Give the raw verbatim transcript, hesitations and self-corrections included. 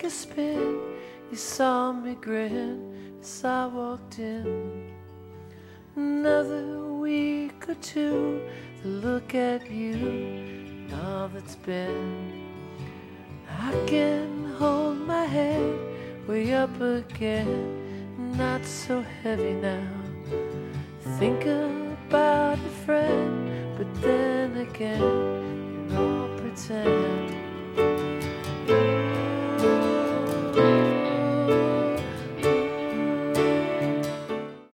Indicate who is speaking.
Speaker 1: a spin. You saw me grin as I walked in. Another week or two to look at you and all that's been. I can hold my head way up again, not so heavy now. Think about a friend, but then again, you're all pretend.